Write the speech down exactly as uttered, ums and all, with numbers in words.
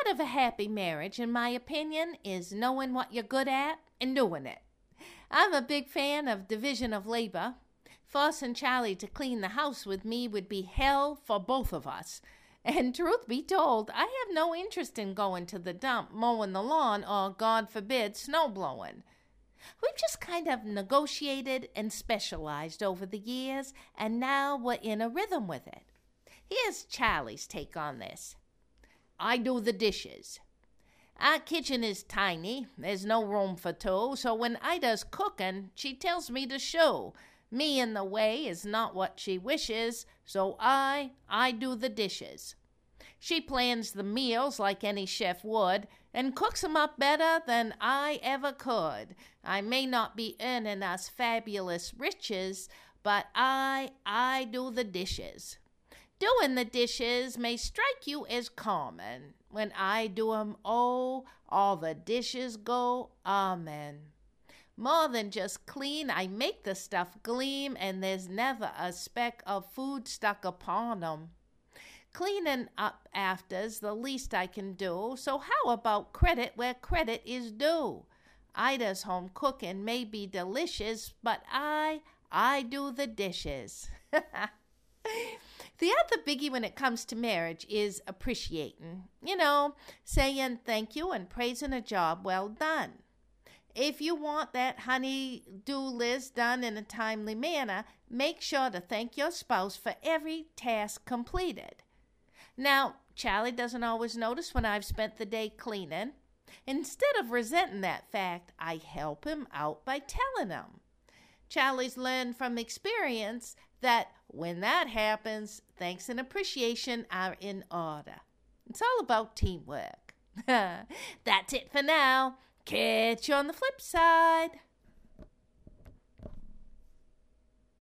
of a happy marriage, in my opinion, is knowing what you're good at and doing it. I'm a big fan of division of labor. Forcing Charlie to clean the house with me would be hell for both of us. And truth be told, I have no interest in going to the dump, mowing the lawn, or, God forbid, snow blowing. We've just kind of negotiated and specialized over the years, and now we're in a rhythm with it. Here's Charlie's take on this. I do the dishes. Our kitchen is tiny. There's no room for two, so when Ida's cooking, she tells me to shoo. Me in the way is not what she wishes, so I, I do the dishes. She plans the meals like any chef would, and cooks 'em up better than I ever could. I may not be earning us fabulous riches, but I, I do the dishes. Doing the dishes may strike you as common. When I do 'em, oh, all the dishes go amen. More than just clean, I make the stuff gleam, and there's never a speck of food stuck upon 'em. Cleaning up after's the least I can do, so how about credit where credit is due? Ida's home cooking may be delicious, but I, I do the dishes. The other biggie when it comes to marriage is appreciating. You know, saying thank you and praising a job well done. If you want that honey-do list done in a timely manner, make sure to thank your spouse for every task completed. Now, Charlie doesn't always notice when I've spent the day cleaning. Instead of resenting that fact, I help him out by telling him. Charlie's learned from experience that when that happens, thanks and appreciation are in order. It's all about teamwork. That's it for now. Catch you on the flip side.